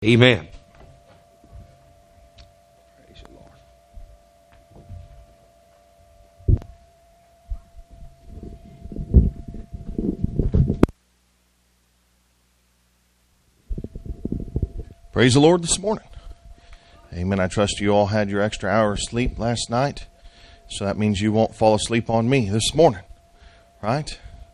Amen. Praise the Lord. Praise the Lord this morning. Amen. I trust you all had your extra hour of sleep last night. So that means you won't fall asleep on me this morning. Right?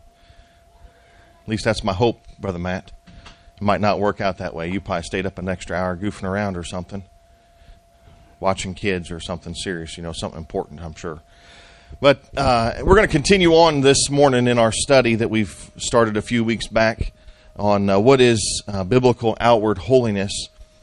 At least that's my hope, Brother Matt. It might not work out that way. You probably stayed up an extra hour goofing around or something. Watching kids or something serious. Something important, I'm sure. But we're going to continue on this morning in our study that we've started a few weeks back on what is biblical outward holiness.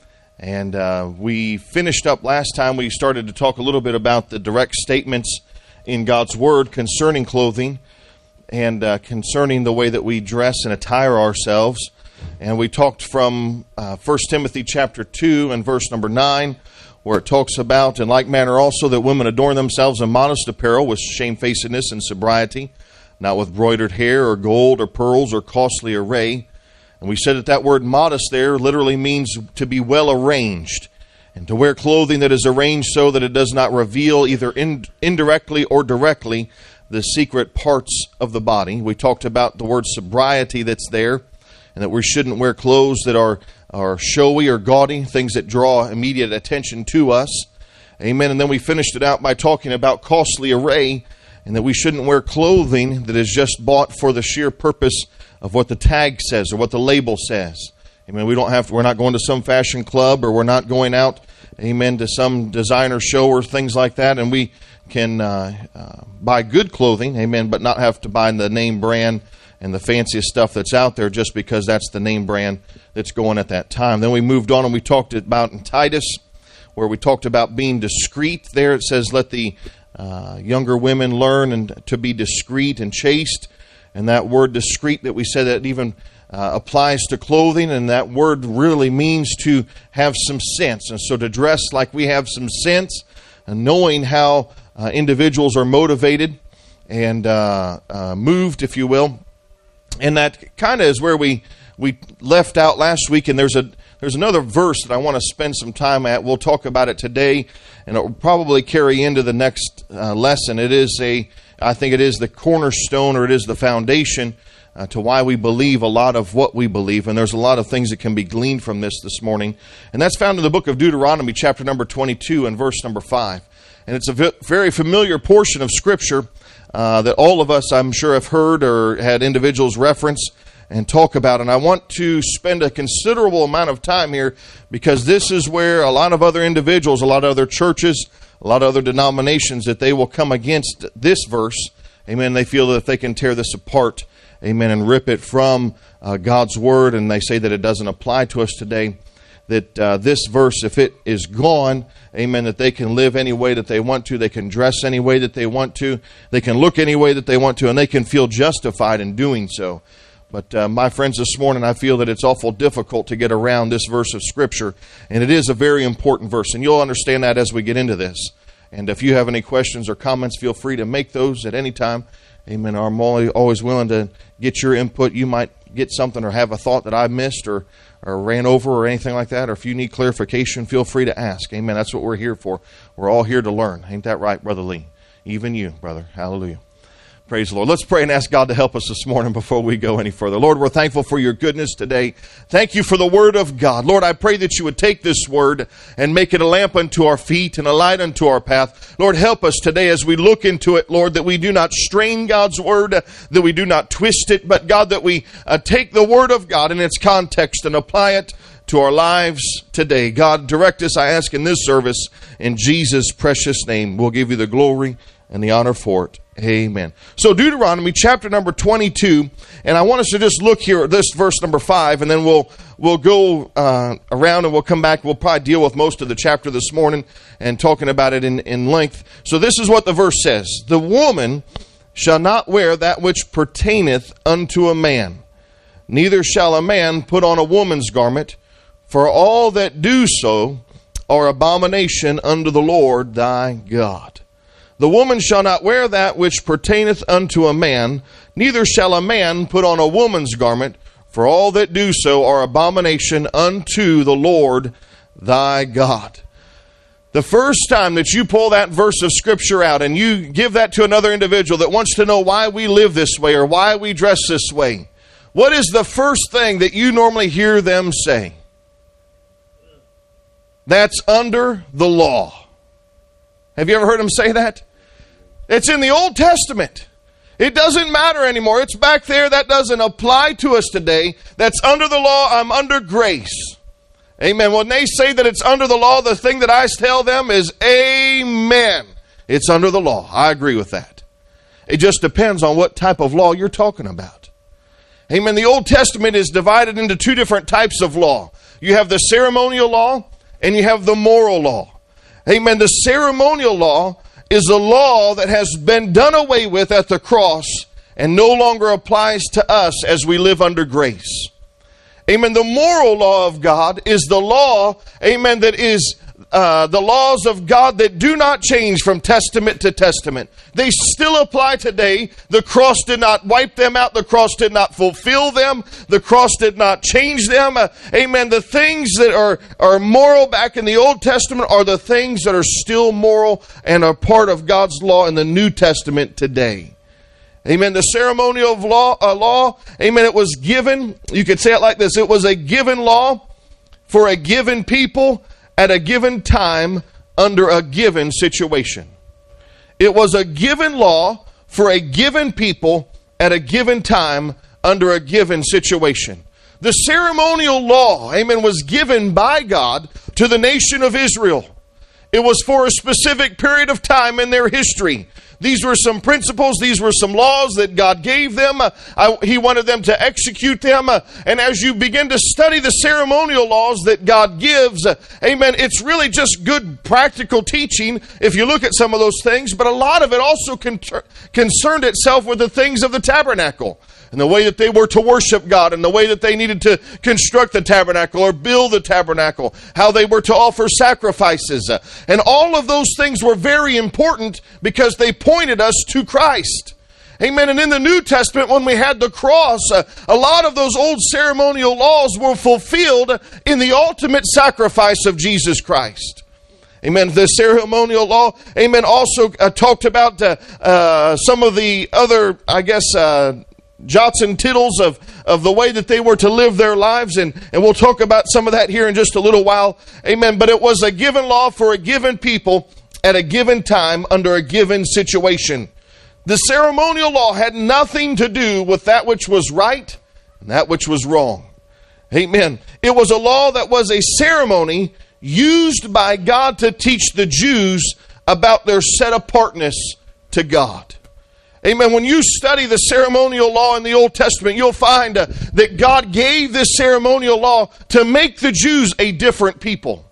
And we finished up last time. We started to talk a little bit about the direct statements in God's Word concerning clothing and concerning the way that we dress and attire ourselves. And we talked from 1 Timothy chapter 2 and verse number 9, where it talks about, in like manner also, that women adorn themselves in modest apparel with shamefacedness and sobriety, not with broidered hair or gold or pearls or costly array. And we said that word modest there literally means to be well arranged, and to wear clothing that is arranged so that it does not reveal either indirectly or directly the secret parts of the body. We talked about the word sobriety that's there, and that we shouldn't wear clothes that are showy or gaudy, things that draw immediate attention to us. Amen. And then we finished it out by talking about costly array, and that we shouldn't wear clothing that is just bought for the sheer purpose of what the tag says or what the label says. Amen. We're not going to some fashion club, or we're not going out, amen, to some designer show or things like that, and we can buy good clothing, amen, but not have to buy the name brand and the fanciest stuff that's out there just because that's the name brand that's going at that time. Then we moved on and we talked about in Titus, where we talked about being discreet. There it says, let the younger women learn and to be discreet and chaste. And that word discreet that we said that even applies to clothing, and that word really means to have some sense. And so to dress like we have some sense, and knowing how individuals are motivated and moved, if you will. And that kind of is where we left out last week. And there's another verse that I want to spend some time at. We'll talk about it today, and it will probably carry into the next lesson. I think it is the cornerstone, or it is the foundation to why we believe a lot of what we believe. And there's a lot of things that can be gleaned from this morning. And that's found in the book of Deuteronomy, chapter number 22 and verse number 5. And it's a very familiar portion of Scripture that all of us, I'm sure, have heard or had individuals reference and talk about. And I want to spend a considerable amount of time here, because this is where a lot of other individuals, a lot of other churches, a lot of other denominations, that they will come against this verse. Amen. They feel that if they can tear this apart, amen, and rip it from God's Word, and they say that it doesn't apply to us today, that this verse, if it is gone, amen, that they can live any way that they want to, they can dress any way that they want to, they can look any way that they want to, and they can feel justified in doing so. But my friends, this morning I feel that it's awful difficult to get around this verse of Scripture, and it is a very important verse, and you'll understand that as we get into this. And if you have any questions or comments, feel free to make those at any time. Amen. I'm always willing to get your input. You might get something or have a thought that I missed or ran over or anything like that. Or if you need clarification, feel free to ask. Amen. That's what we're here for. We're all here to learn. Ain't that right, Brother Lee? Even you, brother. Hallelujah. Praise the Lord. Let's pray and ask God to help us this morning before we go any further. Lord, we're thankful for your goodness today. Thank you for the Word of God. Lord, I pray that you would take this Word and make it a lamp unto our feet and a light unto our path. Lord, help us today as we look into it, Lord, that we do not strain God's Word, that we do not twist it, but God, that we take the Word of God in its context and apply it to our lives today. God, direct us, I ask, in this service, in Jesus' precious name. We'll give you the glory and the honor for it. Amen. So Deuteronomy chapter number 22, and I want us to just look here at this verse number 5, and then we'll go around and we'll come back. We'll probably deal with most of the chapter this morning and talking about it in length. So this is what the verse says. The woman shall not wear that which pertaineth unto a man, neither shall a man put on a woman's garment, for all that do so are abomination unto the Lord thy God. The woman shall not wear that which pertaineth unto a man, neither shall a man put on a woman's garment, For all that do so are abomination unto the Lord thy God. The first time that you pull that verse of Scripture out and you give that to another individual that wants to know why we live this way or why we dress this way, what is the first thing that you normally hear them say? That's under the law. Have you ever heard them say that? It's in the Old Testament. It doesn't matter anymore. It's back there. That doesn't apply to us today. That's under the law. I'm under grace. Amen. When they say that it's under the law, the thing that I tell them is amen. It's under the law. I agree with that. It just depends on what type of law you're talking about. Amen. The Old Testament is divided into two different types of law. You have the ceremonial law and you have the moral law. Amen. The ceremonial law is a law that has been done away with at the cross and no longer applies to us as we live under grace. Amen. The moral law of God is the law, amen, that is the laws of God that do not change from testament to testament. They still apply today. The cross did not wipe them out. The cross did not fulfill them. The cross did not change them. Amen. The things that are moral back in the Old Testament are the things that are still moral and are part of God's law in the New Testament today. Amen. The ceremonial law, amen, it was given, you could say it like this, it was a given law for a given people at a given time under a given situation. It was a given law for a given people at a given time under a given situation. The ceremonial law, amen, was given by God to the nation of Israel. It was for a specific period of time in their history. These were some principles. These were some laws that God gave them. He wanted them to execute them. And as you begin to study the ceremonial laws that God gives, amen, it's really just good practical teaching if you look at some of those things. But a lot of it also concerned itself with the things of the tabernacle and the way that they were to worship God and the way that they needed to construct the tabernacle or build the tabernacle, how they were to offer sacrifices. And all of those things were very important because they pointed us to Christ. Amen. And in the New Testament, when we had the cross, a lot of those old ceremonial laws were fulfilled in the ultimate sacrifice of Jesus Christ. Amen. The ceremonial law, amen, also talked about some of the other, jots and tittles of the way that they were to live their lives. And we'll talk about some of that here in just a little while. Amen. But it was a given law for a given people at a given time under a given situation. The ceremonial law had nothing to do with that which was right and that which was wrong. Amen. It was a law that was a ceremony used by God to teach the Jews about their set apartness to God. Amen. When you study the ceremonial law in the Old Testament, you'll find that God gave this ceremonial law to make the Jews a different people.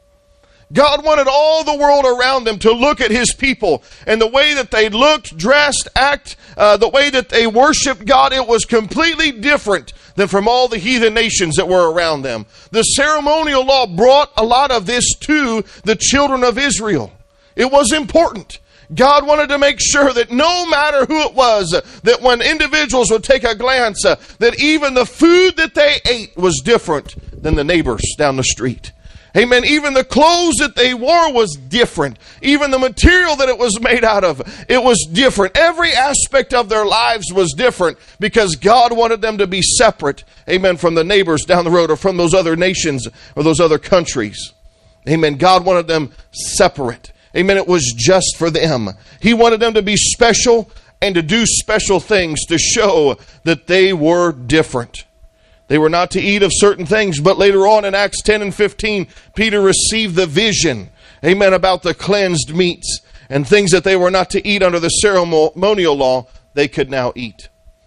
God wanted all the world around them to look at His people and the way that they looked, dressed, act, the way that they worshiped God. It was completely different than from all the heathen nations that were around them. The ceremonial law brought a lot of this to the children of Israel. It was important. God wanted to make sure that no matter who it was, that when individuals would take a glance, that even the food that they ate was different than the neighbors down the street. Amen. Even the clothes that they wore was different. Even the material that it was made out of, it was different. Every aspect of their lives was different because God wanted them to be separate, amen, from the neighbors down the road or from those other nations or those other countries. Amen. God wanted them separate. Amen. It was just for them. He wanted them to be special and to do special things to show that they were different. They were not to eat of certain things, but later on in Acts 10 and 15, Peter received the vision, amen, about the cleansed meats and things that they were not to eat under the ceremonial law, they could now eat.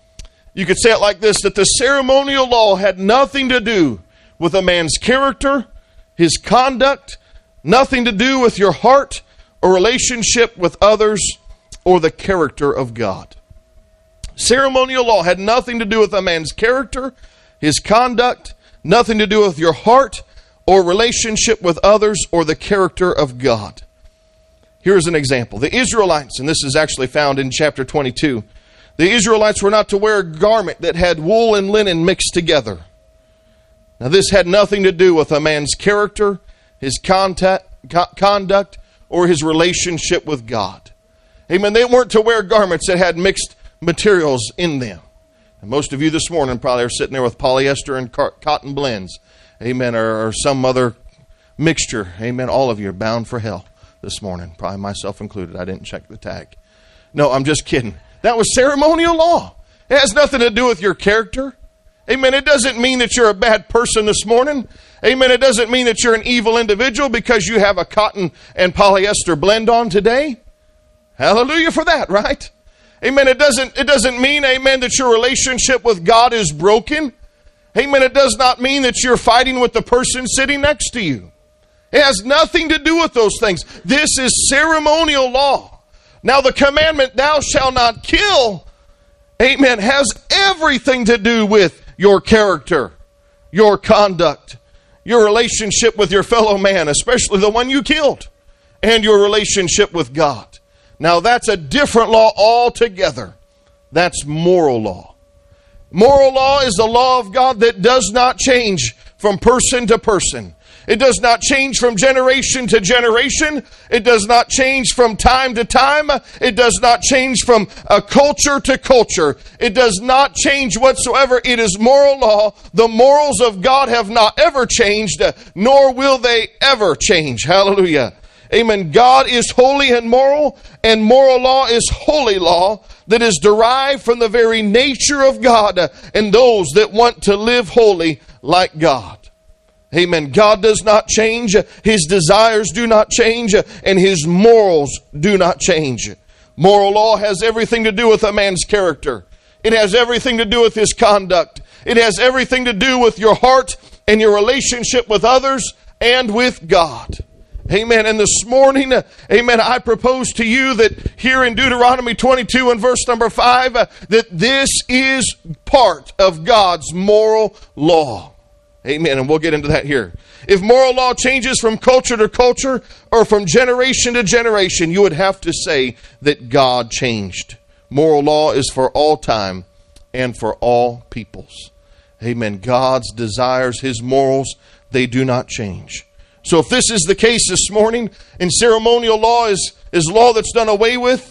You could say it like this, that the ceremonial law had nothing to do with a man's character, his conduct, nothing to do with your heart or relationship with others or the character of God. Ceremonial law had nothing to do with a man's character, his conduct, nothing to do with your heart or relationship with others or the character of God. Here's an example. The Israelites, and this is actually found in chapter 22, the Israelites were not to wear a garment that had wool and linen mixed together. Now, this had nothing to do with a man's character, his conduct, or his relationship with God. Amen. They weren't to wear garments that had mixed materials in them. And most of you this morning probably are sitting there with polyester and cotton blends. Amen. Or some other mixture. Amen. All of you are bound for hell this morning. Probably myself included. I didn't check the tag. No, I'm just kidding. That was ceremonial law. It has nothing to do with your character. Amen. It doesn't mean that you're a bad person this morning. Amen. It doesn't mean that you're an evil individual because you have a cotton and polyester blend on today. Hallelujah for that, right? Amen. It doesn't mean, amen, that your relationship with God is broken. Amen. It does not mean that you're fighting with the person sitting next to you. It has nothing to do with those things. This is ceremonial law. Now the commandment, thou shalt not kill, amen, has everything to do with your character, your conduct, your relationship with your fellow man, especially the one you killed, and your relationship with God. Now that's a different law altogether. That's moral law. Moral law is the law of God that does not change from person to person. It does not change from generation to generation. It does not change from time to time. It does not change from culture to culture. It does not change whatsoever. It is moral law. The morals of God have not ever changed, nor will they ever change. Hallelujah. Amen. God is holy and moral law is holy law that is derived from the very nature of God and those that want to live holy like God. Amen. God does not change. His desires do not change. And His morals do not change. Moral law has everything to do with a man's character. It has everything to do with his conduct. It has everything to do with your heart and your relationship with others and with God. Amen. And this morning, amen, I propose to you that here in Deuteronomy 22 and verse number 5, that this is part of God's moral law. Amen. And we'll get into that here. If moral law changes from culture to culture or from generation to generation, you would have to say that God changed. Moral law is for all time and for all peoples. Amen. God's desires, His morals, they do not change. So if this is the case this morning, and ceremonial law is law that's done away with,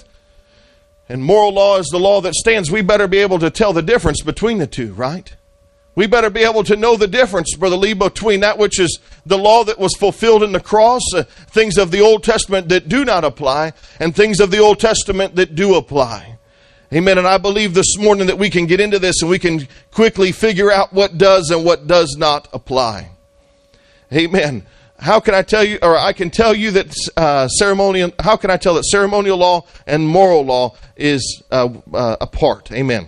and moral law is the law that stands, we better be able to tell the difference between the two, right? We better be able to know the difference, Brother Lee, between that which is the law that was fulfilled in the cross, things of the Old Testament that do not apply, and things of the Old Testament that do apply. Amen. And I believe this morning that we can get into this and we can quickly figure out what does and what does not apply. Amen. How can I tell you, or I can tell you that how can I tell that ceremonial law and moral law is apart? Amen.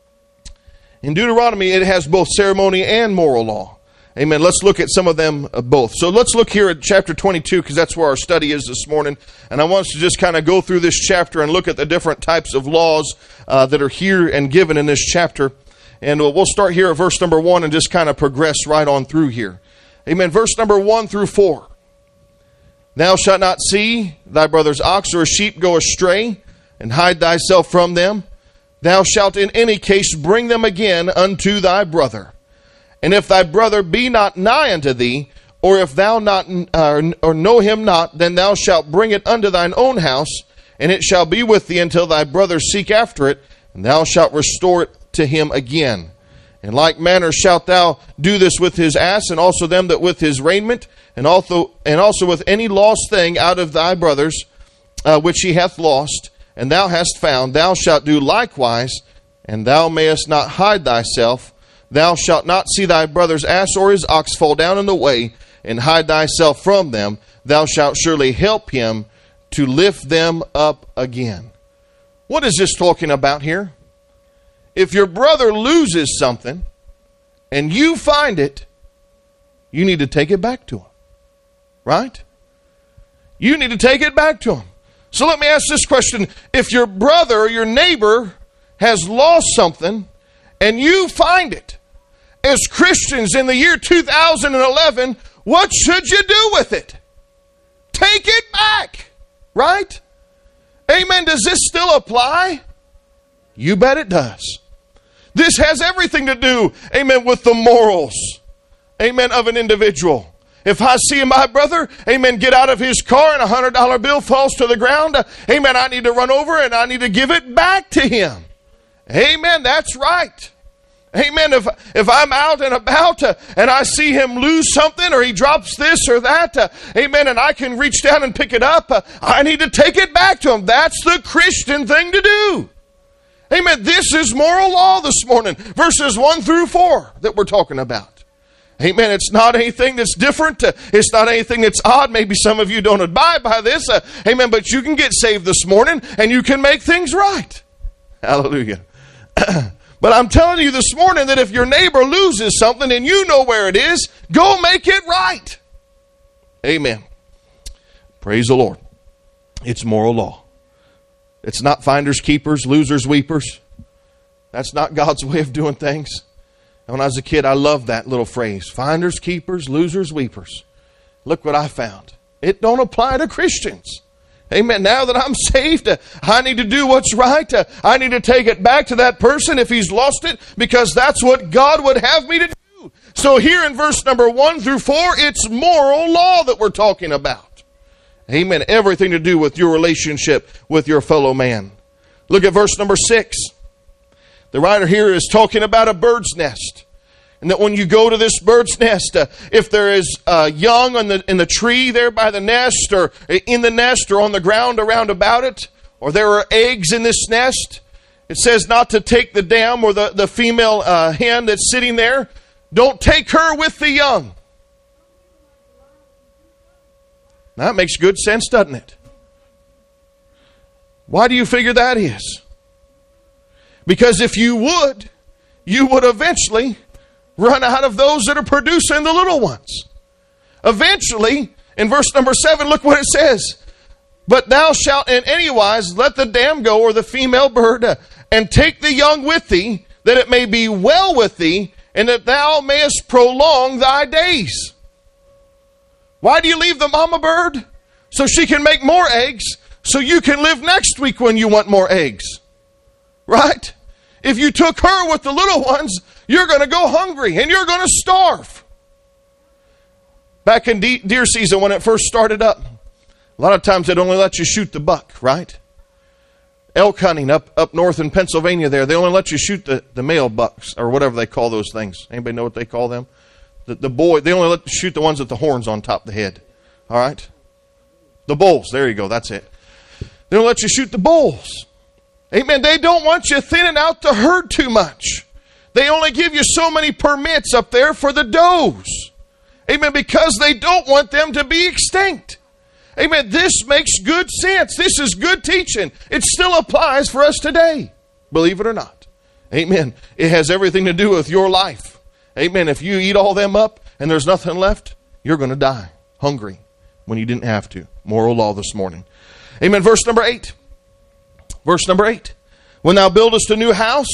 In Deuteronomy, it has both ceremony and moral law. Amen. Let's look at some of them both. So let's look here at chapter 22, because that's where our study is this morning. And I want us to just kind of go through this chapter and look at the different types of laws that are here and given in this chapter. And we'll start here at verse number 1 and just kind of progress right on through here. Amen. Verse number 1 through 4. Thou shalt not see thy brother's ox or sheep go astray, and hide thyself from them. Thou shalt in any case bring them again unto thy brother. And if thy brother be not nigh unto thee, or if thou not or know him not, then thou shalt bring it unto thine own house, and it shall be with thee until thy brother seek after it, and thou shalt restore it to him again. In like manner shalt thou do this with his ass, and also them that with his raiment, and also with any lost thing out of thy brothers, which he hath lost, and thou hast found, thou shalt do likewise, and thou mayest not hide thyself. Thou shalt not see thy brother's ass or his ox fall down in the way, and hide thyself from them. Thou shalt surely help him to lift them up again. What is this talking about here? If your brother loses something, and you find it, you need to take it back to him. Right? You need to take it back to him. So let me ask this question. If your brother or your neighbor has lost something and you find it, as Christians in the year 2011, what should you do with it? Take it back. Right? Amen. Does this still apply? You bet it does. This has everything to do, amen, with the morals. amen, of an individual. If I see my brother, amen, get out of his car and a $100 bill falls to the ground, amen, I need to run over and I need to give it back to him. Amen, that's right. Amen, if I'm out and about and I see him lose something or he drops this or that, amen, and I can reach down and pick it up, I need to take it back to him. That's the Christian thing to do. Amen, this is moral law this morning, verses 1 through 4 that we're talking about. Amen. It's not anything that's different. It's not anything that's odd. Maybe some of you don't abide by this. Amen. But you can get saved this morning and you can make things right. Hallelujah. But I'm telling you this morning that if your neighbor loses something and you know where it is, go make it right. Amen. Praise the Lord. It's moral law. It's not finders, keepers, losers, weepers. That's not God's way of doing things. When I was a kid, I loved that little phrase. Finders, keepers, losers, weepers. Look what I found. It don't apply to Christians. Amen. Now that I'm saved, I need to do what's right. I need to take it back to that person if he's lost it, because that's what God would have me to do. So here in verse number 1 through 4, it's moral law that we're talking about. Amen. Everything to do with your relationship with your fellow man. Look at verse number 6. The writer here is talking about a bird's nest. And that when you go to this bird's nest, if there is young in the tree there by the nest, or in the nest, or on the ground around about it, or there are eggs in this nest, it says not to take the dam or the female hen that's sitting there. Don't take her with the young. Now, that makes good sense, doesn't it? Why do you figure that is? Because if you would eventually run out of those that are producing the little ones. Eventually, in verse number 7, look what it says. But thou shalt in any wise let the dam go, or the female bird, and take the young with thee, that it may be well with thee, and that thou mayest prolong thy days. Why do you leave the mama bird? So she can make more eggs, so you can live next week when you want more eggs. Right? If you took her with the little ones, you're going to go hungry and you're going to starve. Back in deer season when it first started up, a lot of times they'd only let you shoot the buck, right? Elk hunting up north in Pennsylvania there, they only let you shoot the male bucks, or whatever they call those things. Anybody know what they call them? The boy, they only let you shoot the ones with the horns on top of the head. All right? The bulls, there you go, that's it. They don't let you shoot the bulls. Amen. They don't want you thinning out the herd too much. They only give you so many permits up there for the does. Amen. Because they don't want them to be extinct. Amen. This makes good sense. This is good teaching. It still applies for us today. Believe it or not. Amen. It has everything to do with your life. Amen. If you eat all them up and there's nothing left, you're going to die hungry when you didn't have to. Moral law this morning. Amen. Verse number 8. Verse number 8. When thou buildest a new house,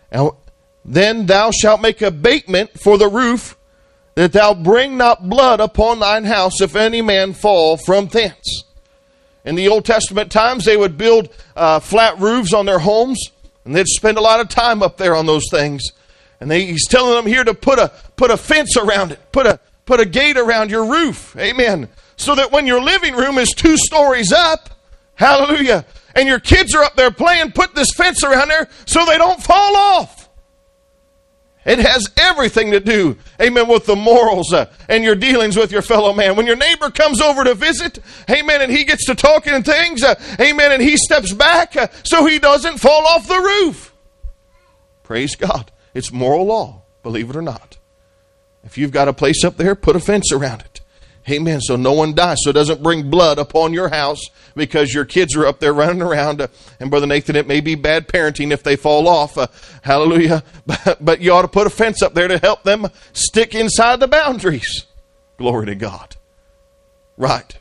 then thou shalt make abatement for the roof, that thou bring not blood upon thine house, if any man fall from thence. In the Old Testament times, they would build flat roofs on their homes, and they'd spend a lot of time up there on those things. And he's telling them here to put a fence around it, put a gate around your roof. Amen. So that when your living room is 2 stories up, hallelujah, and your kids are up there playing, put this fence around there so they don't fall off. It has everything to do, amen, with the morals and your dealings with your fellow man. When your neighbor comes over to visit, amen, and he gets to talking and things, amen, and he steps back so he doesn't fall off the roof. Praise God. It's moral law, believe it or not. If you've got a place up there, put a fence around it. Amen. So no one dies. So it doesn't bring blood upon your house because your kids are up there running around. And Brother Nathan, it may be bad parenting if they fall off. Hallelujah. But you ought to put a fence up there to help them stick inside the boundaries. Glory to God. Right.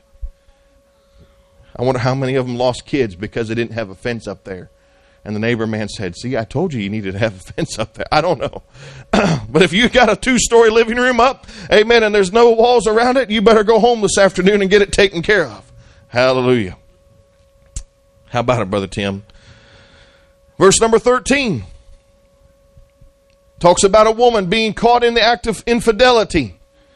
I wonder how many of them lost kids because they didn't have a fence up there. And the neighbor man said, see, I told you needed to have a fence up there. I don't know. But if you've got a 2-story living room up, amen, and there's no walls around it, you better go home this afternoon and get it taken care of. Hallelujah. How about it, Brother Tim? Verse number 13 talks about a woman being caught in the act of infidelity.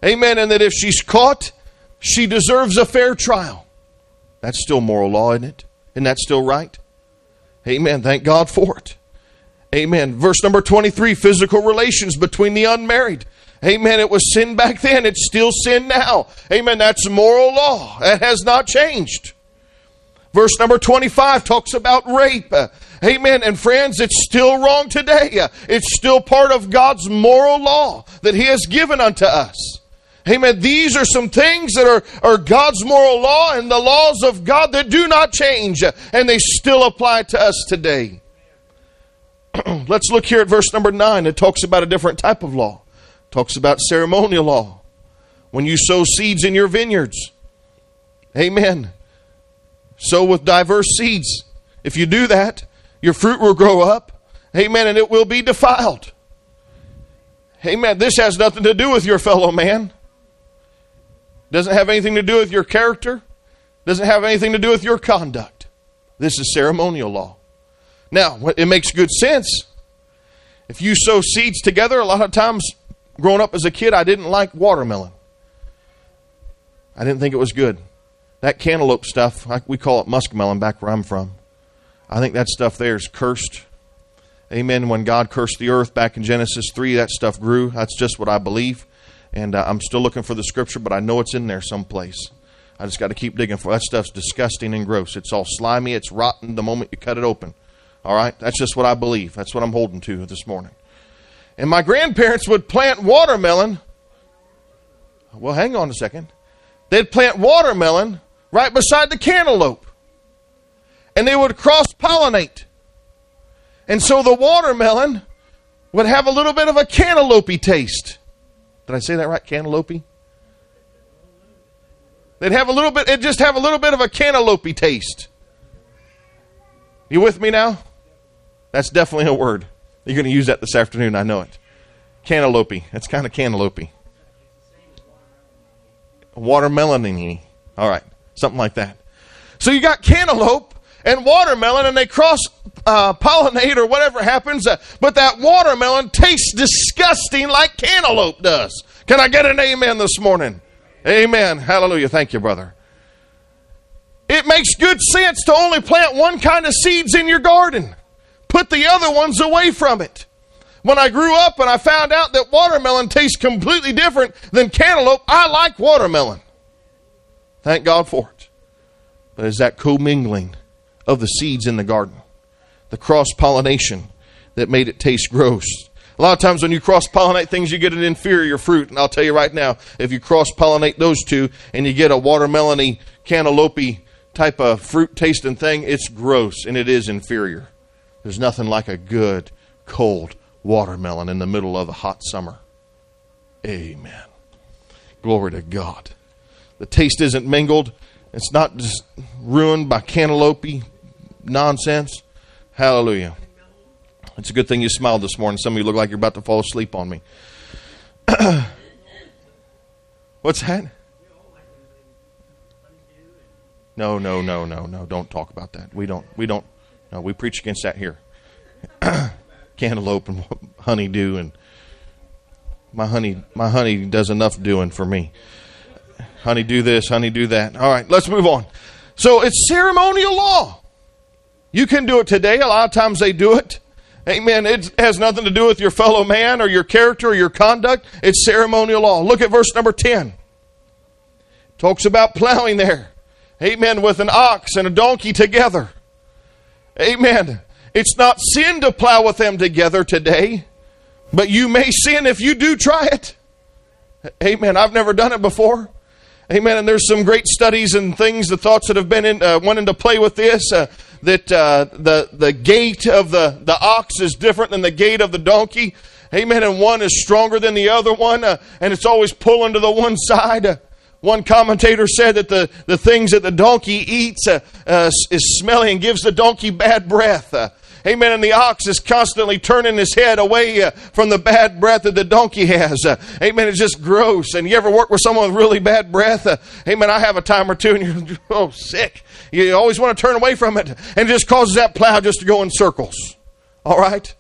Amen. And that if she's caught, she deserves a fair trial. That's still moral law, isn't it? Isn't that still right? Amen. Thank God for it. Amen. Verse number 23, physical relations between the unmarried. Amen. It was sin back then. It's still sin now. Amen. That's moral law. That has not changed. Verse number 25 talks about rape. Amen. And friends, it's still wrong today. It's still part of God's moral law that He has given unto us. Amen. These are some things that are God's moral law and the laws of God that do not change. And they still apply to us today. Let's look here at verse number 9. It talks about a different type of law. It talks about ceremonial law. When you sow seeds in your vineyards. Amen. Sow with diverse seeds. If you do that, your fruit will grow up. Amen. And it will be defiled. Amen. This has nothing to do with your fellow man. Doesn't have anything to do with your character. Doesn't have anything to do with your conduct. This is ceremonial law. Now, it makes good sense. If you sow seeds together, a lot of times growing up as a kid, I didn't like watermelon. I didn't think it was good. That cantaloupe stuff, we call it muskmelon back where I'm from. I think that stuff there is cursed. Amen. When God cursed the earth back in Genesis 3, that stuff grew. That's just what I believe. And I'm still looking for the scripture, but I know it's in there someplace. I just got to keep digging for it. That stuff's disgusting and gross. It's all slimy. It's rotten the moment you cut it open. All right? That's just what I believe. That's what I'm holding to this morning. And my grandparents would plant watermelon. Well, hang on a second. They'd plant watermelon right beside the cantaloupe. And they would cross-pollinate. And so the watermelon would have a little bit of a cantaloupe-y taste. Did I say that right? Cantaloupe? It'd just have a little bit of a cantaloupe taste. You with me now? That's definitely a word. You're going to use that this afternoon, I know it. Cantaloupe. That's kind of cantaloupe. Watermelon-y. All right. Something like that. So you got cantaloupe and watermelon, and they cross-pollinate or whatever happens, but that watermelon tastes disgusting like cantaloupe does. Can I get an amen this morning? Amen. Hallelujah. Thank you, brother. It makes good sense to only plant one kind of seeds in your garden. Put the other ones away from it. When I grew up and I found out that watermelon tastes completely different than cantaloupe, I like watermelon. Thank God for it. But it's that commingling of the seeds in the garden, the cross-pollination that made it taste gross. A lot of times when you cross-pollinate things, you get an inferior fruit. And I'll tell you right now, if you cross-pollinate those two and you get a watermelon-y, cantaloupe type of fruit-tasting thing, it's gross and it is inferior. There's nothing like a good, cold watermelon in the middle of a hot summer. Amen. Glory to God. The taste isn't mingled. It's not just ruined by cantaloupe nonsense. Hallelujah. It's a good thing you smiled this morning. Some of you look like you're about to fall asleep on me. What's that? No. Don't talk about that. We don't. No, we preach against that here. Cantaloupe and honeydew, and my honey does enough doing for me. Honey do this, honey do that. All right, let's move on. So it's ceremonial law. You can do it today. A lot of times they do it. Amen. It has nothing to do with your fellow man or your character or your conduct. It's ceremonial law. Look at verse number 10. It talks about plowing there. Amen. With an ox and a donkey together. Amen. It's not sin to plow with them together today, but you may sin if you do try it. Amen. I've never done it before. Amen. And there's some great studies and things, the thoughts that have been went into play with this. That the gait of the ox is different than the gait of the donkey. Amen. And one is stronger than the other one. And it's always pulling to the one side. One commentator said that the things that the donkey eats is smelly and gives the donkey bad breath. Amen. And the ox is constantly turning his head away from the bad breath that the donkey has. Amen. It's just gross. And you ever work with someone with really bad breath? Amen. I have a time or two and you're sick. You always want to turn away from it. And it just causes that plow just to go in circles. All right.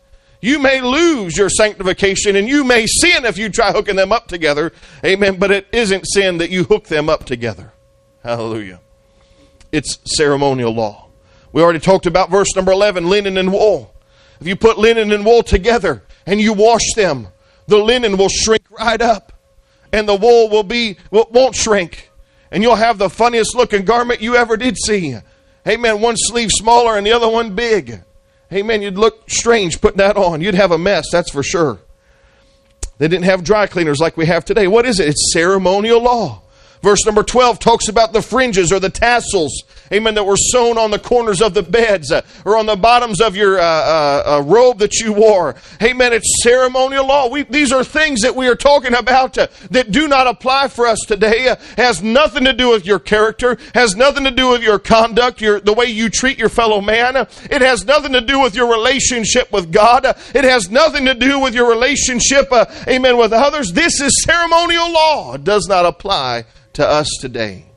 You may lose your sanctification and you may sin if you try hooking them up together. Amen. But it isn't sin that you hook them up together. Hallelujah. It's ceremonial law. We already talked about verse number 11, linen and wool. If you put linen and wool together and you wash them, the linen will shrink right up and the wool won't shrink. And you'll have the funniest looking garment you ever did see. Amen. One sleeve smaller and the other one big. Amen. You'd look strange putting that on. You'd have a mess, that's for sure. They didn't have dry cleaners like we have today. What is it? It's ceremonial law. Verse number 12 talks about the fringes or the tassels, amen, that were sewn on the corners of the beds or on the bottoms of your robe that you wore. Amen, it's ceremonial law. These are things that we are talking about that do not apply for us today. Has nothing to do with your character, has nothing to do with your conduct, the way you treat your fellow man. It has nothing to do with your relationship with God. It has nothing to do with your relationship, amen, with others. This is ceremonial law. It does not apply to us today.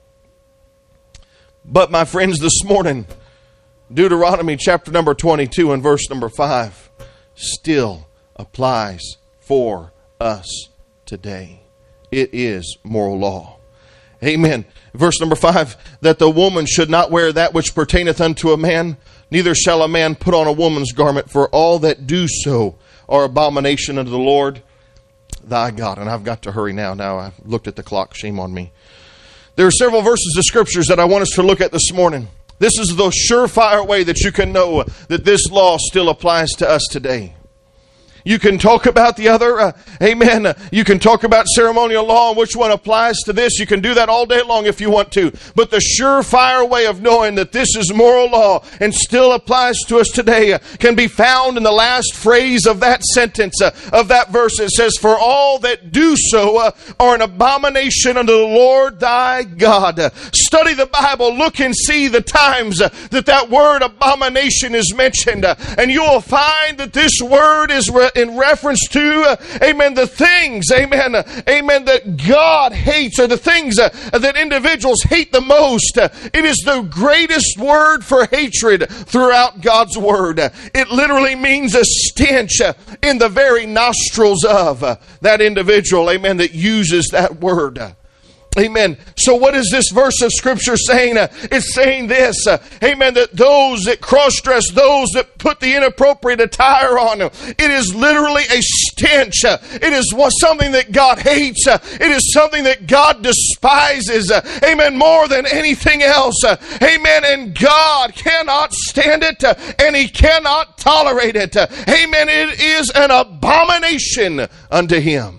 But my friends, this morning, Deuteronomy chapter number 22 and verse number 5 still applies for us today. It is moral law. Amen. Verse number 5, that the woman should not wear that which pertaineth unto a man, neither shall a man put on a woman's garment, for all that do so are abomination unto the Lord thy God. And I've got to hurry now. Now I've looked at the clock. Shame on me. There are several verses of scriptures that I want us to look at this morning. This is the surefire way that you can know that this law still applies to us today. You can talk about the other, amen. You can talk about ceremonial law and which one applies to this. You can do that all day long if you want to. But the surefire way of knowing that this is moral law and still applies to us today can be found in the last phrase of that sentence, of that verse. It says, for all that do so are an abomination unto the Lord thy God. Study the Bible. Look and see the times that word abomination is mentioned. And you will find that this word is in reference to, amen, the things, amen, that God hates, or the things that individuals hate the most. It is the greatest word for hatred throughout God's word. It literally means a stench in the very nostrils of that individual, amen, that uses that word. Amen. So what is this verse of scripture saying? It's saying this, amen, that those that cross-dress, those that put the inappropriate attire on, it is literally a stench. It is something that God hates. It is something that God despises, amen, more than anything else. Amen. And God cannot stand it, and He cannot tolerate it. Amen. It is an abomination unto Him.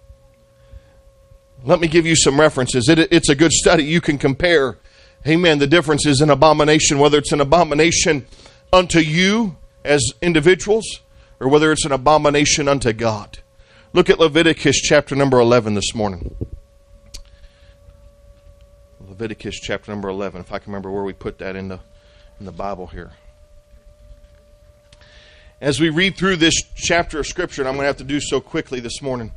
Let me give you some references. It's a good study. You can compare, amen, the differences in abomination, whether it's an abomination unto you as individuals or whether it's an abomination unto God. Look at Leviticus chapter number 11 this morning. Leviticus chapter number 11, if I can remember where we put that in the Bible here. As we read through this chapter of Scripture, and I'm going to have to do so quickly this morning,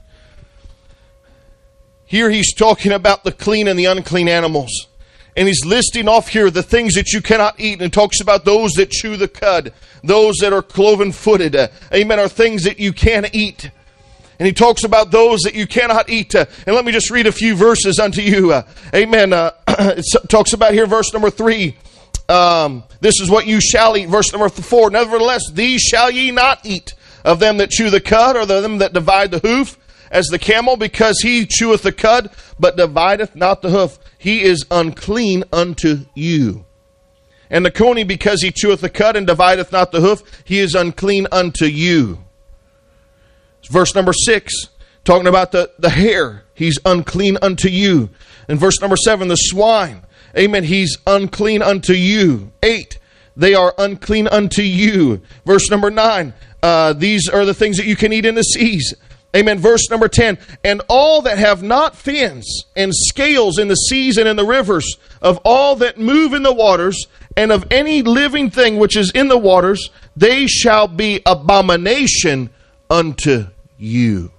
here he's talking about the clean and the unclean animals. And he's listing off here the things that you cannot eat. And talks about those that chew the cud. Those that are cloven-footed. Amen. Are things that you can't eat. And he talks about those that you cannot eat. And let me just read a few verses unto you. Amen. It talks about here verse number 3. This is what you shall eat. Verse number 4. Nevertheless, these shall ye not eat of them that chew the cud or them that divide the hoof. As the camel, because he cheweth the cud, but divideth not the hoof, he is unclean unto you. And the coney, because he cheweth the cud and divideth not the hoof, he is unclean unto you. Verse number 6, talking about the hare, he's unclean unto you. And verse number 7, the swine, amen, he's unclean unto you. 8, they are unclean unto you. Verse number 9, these are the things that you can eat in the seas. Amen. Verse number 10. And all that have not fins and scales in the seas and in the rivers, of all that move in the waters, and of any living thing which is in the waters, they shall be abomination unto you.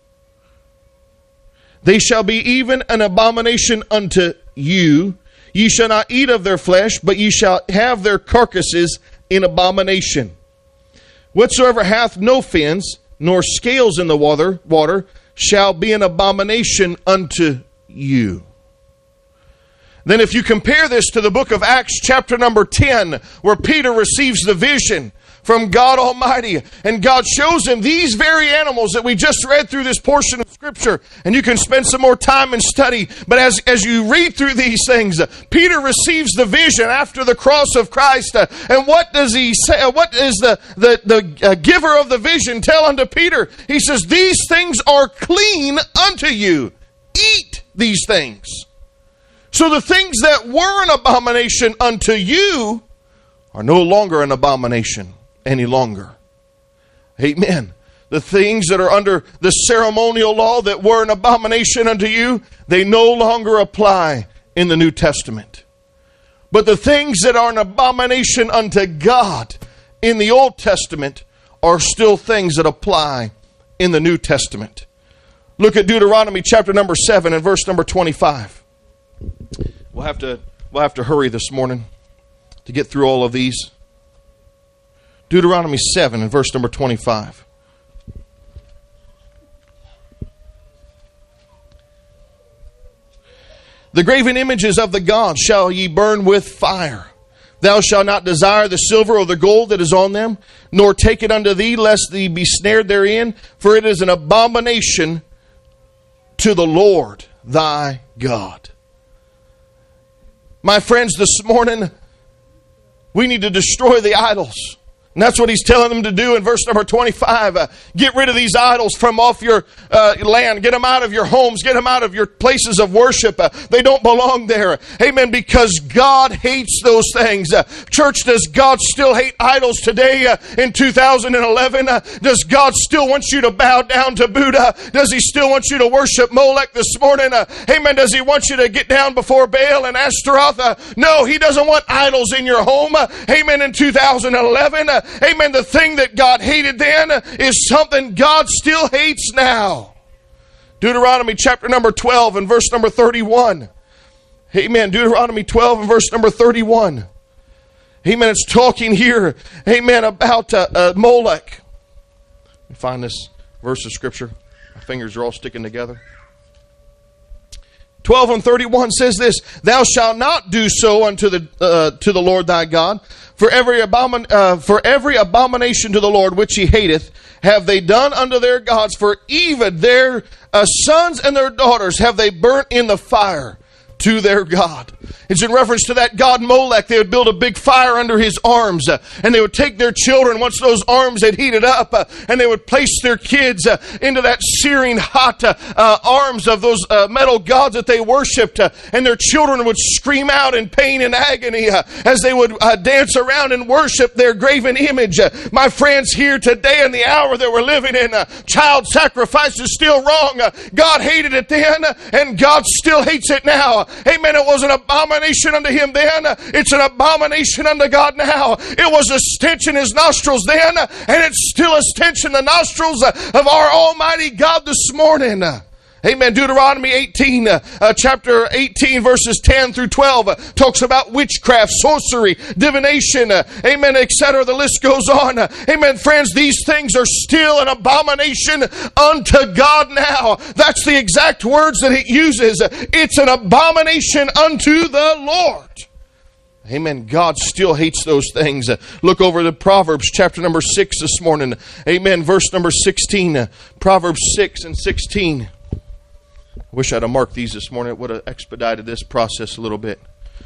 They shall be even an abomination unto you. Ye shall not eat of their flesh, but ye shall have their carcasses in abomination. Whatsoever hath no fins, nor scales in the water, shall be an abomination unto you. Then if you compare this to the book of Acts chapter number 10, where Peter receives the vision from God Almighty, and God shows him these very animals that we just read through this portion of Scripture, and you can spend some more time and study, but as you read through these things, Peter receives the vision after the cross of Christ, and what does he say? What is the giver of the vision tell unto Peter? He says, these things are clean unto you. Eat these things. So the things that were an abomination unto you are no longer an abomination any longer. Amen. The things that are under the ceremonial law that were an abomination unto you, they no longer apply in the New Testament. But the things that are an abomination unto God in the Old Testament are still things that apply in the New Testament. Look at Deuteronomy chapter number 7 and verse number 25. We'll have to hurry this morning to get through all of these. Deuteronomy 7 and verse number 25. The graven images of the gods shall ye burn with fire. Thou shalt not desire the silver or the gold that is on them, nor take it unto thee, lest thee be snared therein, for it is an abomination to the Lord thy God. My friends, this morning, we need to destroy the idols. And that's what he's telling them to do in verse number 25. Get rid of these idols from off your land. Get them out of your homes. Get them out of your places of worship. They don't belong there. Amen. Because God hates those things. Church, does God still hate idols today in 2011? Does God still want you to bow down to Buddha? Does he still want you to worship Molech this morning? Amen. Does he want you to get down before Baal and Ashtaroth? No, he doesn't want idols in your home. Amen. In 2011. Amen. The thing that God hated then is something God still hates now. Deuteronomy chapter number 12 and verse number 31. Amen. Deuteronomy 12 and verse number 31. Amen. It's talking here, amen, about Molech. Let me find this verse of Scripture. My fingers are all sticking together. 12 and 31 says this, Thou shalt not do so unto to the Lord thy God, for every abomination to the Lord which he hateth have they done unto their gods, for even their sons and their daughters have they burnt in the fire to their God. It's in reference to that god Molech. They would build a big fire under his arms, and they would take their children once those arms had heated up, and they would place their kids into that searing hot arms of those metal gods that they worshipped, and their children would scream out in pain and agony as they would dance around and worship their graven image. My friends, here today in the hour that we're living in, child sacrifice is still wrong. God hated it then, and God still hates it now. Amen. It was an abomination unto him then. It's an abomination unto God now. It was a stench in his nostrils then, and it's still a stench in the nostrils of our Almighty God this morning. Amen. Deuteronomy 18, chapter 18, verses 10 through 12, talks about witchcraft, sorcery, divination, amen, etc. The list goes on. Amen. Friends, these things are still an abomination unto God now. That's the exact words that it uses. It's an abomination unto the Lord. Amen. God still hates those things. Look over to Proverbs chapter number 6 this morning. Amen. Verse number 16. Proverbs 6 and 16. I wish I'd have marked these this morning. It would have expedited this process a little bit.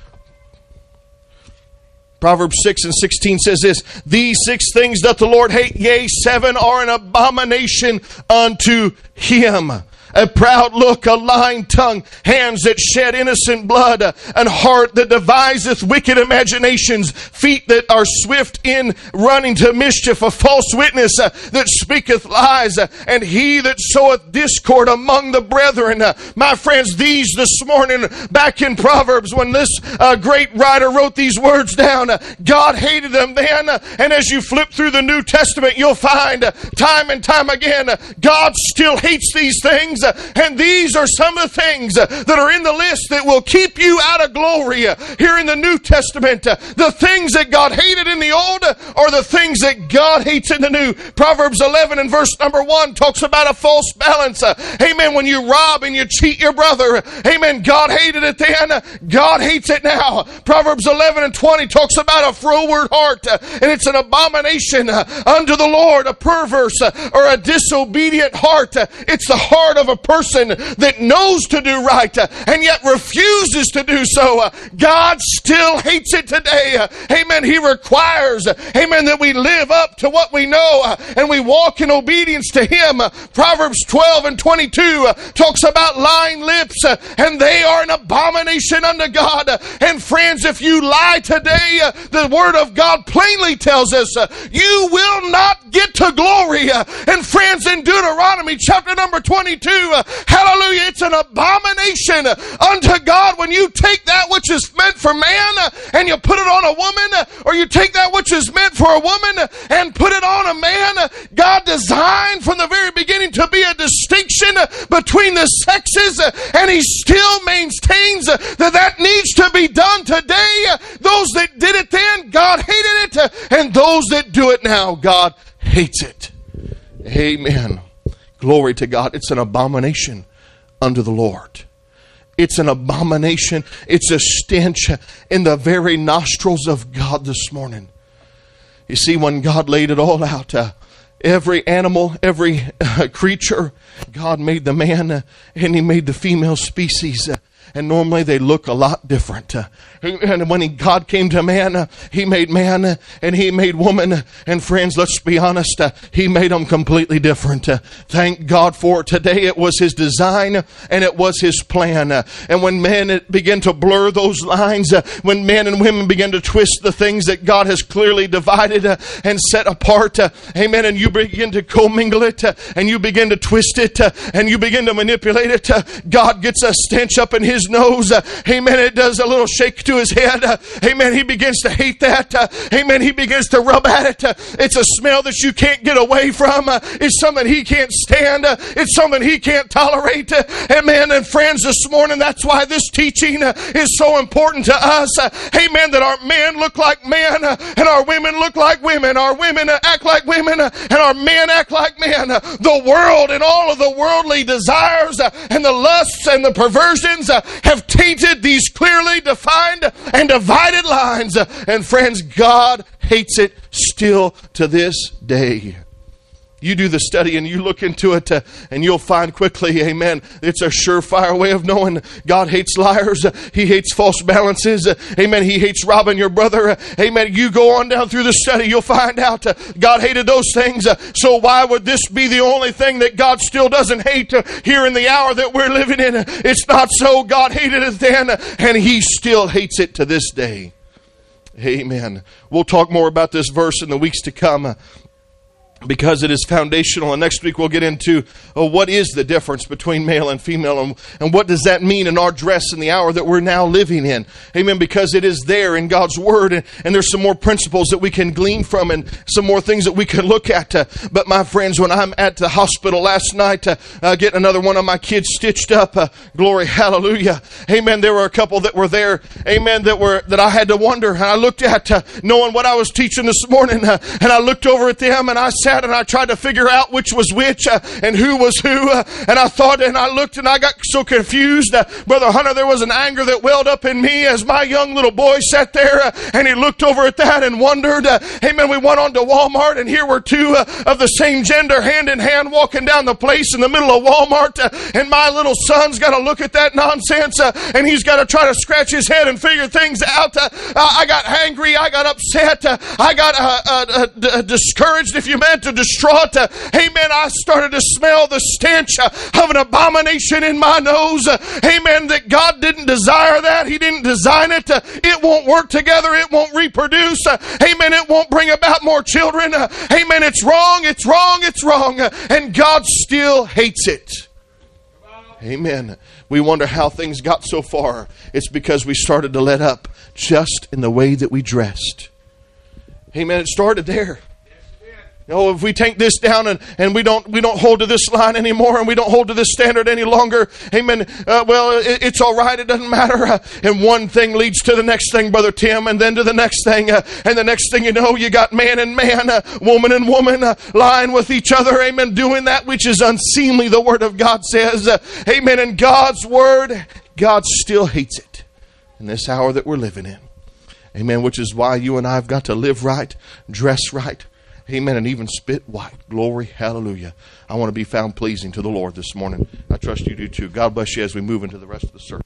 Proverbs 6 and 16 says this, These 6 things doth the Lord hate, yea, 7 are an abomination unto him. A proud look, a lying tongue, hands that shed innocent blood, an heart that deviseth wicked imaginations, feet that are swift in running to mischief, a false witness that speaketh lies, and he that soweth discord among the brethren. My friends, these this morning, back in Proverbs, when this great writer wrote these words down, God hated them then, and as you flip through the New Testament, you'll find time and time again, God still hates these things. things. And these are some of the things that are in the list that will keep you out of glory here in the New Testament. The things that God hated in the Old are the things that God hates in the New. Proverbs 11 and verse number 1 talks about a false balance. Amen. When you rob and you cheat your brother. Amen. God hated it then. God hates it now. Proverbs 11 and 20 talks about a froward heart. And it's an abomination unto the Lord. A perverse or a disobedient heart. It's the heart of a person that knows to do right and yet refuses to do so. God still hates it today. Amen. He requires, amen, that we live up to what we know and we walk in obedience to Him. Proverbs 12 and 22 talks about lying lips, and they are an abomination unto God. And friends, if you lie today, the Word of God plainly tells us you will not get to glory. And friends, in Deuteronomy chapter number 22, hallelujah, it's an abomination unto God when you take that which is meant for man and you put it on a woman, or you take that which is meant for a woman and put it on a man. God designed from the very beginning to be a distinction between the sexes, and He still maintains that needs to be done today. Those that did it then, God hated it, and those that do it now, God hates it. Amen. Glory to God. It's an abomination unto the Lord. It's an abomination. It's a stench in the very nostrils of God this morning. You see, when God laid it all out, every animal, every creature, God made the man and He made the female species. And normally they look a lot different. And when God came to man, He made man and He made woman. And friends, let's be honest, He made them completely different. Thank God for it. Today it was His design and it was His plan. And when man began to blur those lines, when men and women began to twist the things that God has clearly divided and set apart, amen, and you begin to commingle it and you begin to twist it and you begin to manipulate it, God gets a stench up in His nose. Amen. It does a little shake to His head. Amen. He begins to hate that. Amen. He begins to rub at it. It's a smell that you can't get away from. It's something He can't stand. It's something He can't tolerate. Amen. And friends, this morning, that's why this teaching is so important to us. Amen. That our men look like men and our women look like women. Our women act like women and our men act like men. The world and all of the worldly desires and the lusts and the perversions have tainted these clearly defined and divided lines. And friends, God hates it still to this day. You do the study and you look into it and you'll find quickly, amen, it's a surefire way of knowing God hates liars. He hates false balances. Amen. He hates robbing your brother. Amen. You go on down through the study, you'll find out God hated those things. So why would this be the only thing that God still doesn't hate here in the hour that we're living in? It's not so. God hated it then and He still hates it to this day. Amen. We'll talk more about this verse in the weeks to come, because it is foundational. And next week we'll get into what is the difference between male and female, and what does that mean in our dress in the hour that we're now living in. Amen. Because it is there in God's Word, and there's some more principles that we can glean from and some more things that we can look at. But my friends, when I'm at the hospital last night getting another one of my kids stitched up, glory, hallelujah. Amen. There were a couple that were there, amen, that I had to wonder. And I looked at knowing what I was teaching this morning, and I looked over at them and I said, and I tried to figure out which was which and who was who. And I thought and I looked and I got so confused. Brother Hunter, there was an anger that welled up in me as my young little boy sat there and he looked over at that and wondered. Amen. We went on to Walmart and here were two of the same gender hand in hand walking down the place in the middle of Walmart. And my little son's got to look at that nonsense and he's got to try to scratch his head and figure things out. I got angry. I got upset. I got discouraged, if you meant, distraught. Amen. I started to smell the stench of an abomination in my nose. Amen. That God didn't desire that. He didn't design it. It won't work together. It won't reproduce. Amen. It won't bring about more children. Amen. It's wrong. It's wrong. It's wrong. And God still hates it. Amen. We wonder how things got so far. It's because we started to let up just in the way that we dressed. Amen. It started there. Oh, if we take this down and we don't hold to this line anymore, and we don't hold to this standard any longer, amen, it's all right, it doesn't matter. And one thing leads to the next thing, Brother Tim, and then to the next thing. And the next thing you know, you got man and man, woman and woman lying with each other, amen, doing that which is unseemly, the Word of God says. Amen. And God's Word, God still hates it in this hour that we're living in. Amen. Which is why you and I have got to live right, dress right, amen, and even spit white. Glory, hallelujah. I want to be found pleasing to the Lord this morning. I trust you do too. God bless you as we move into the rest of the service.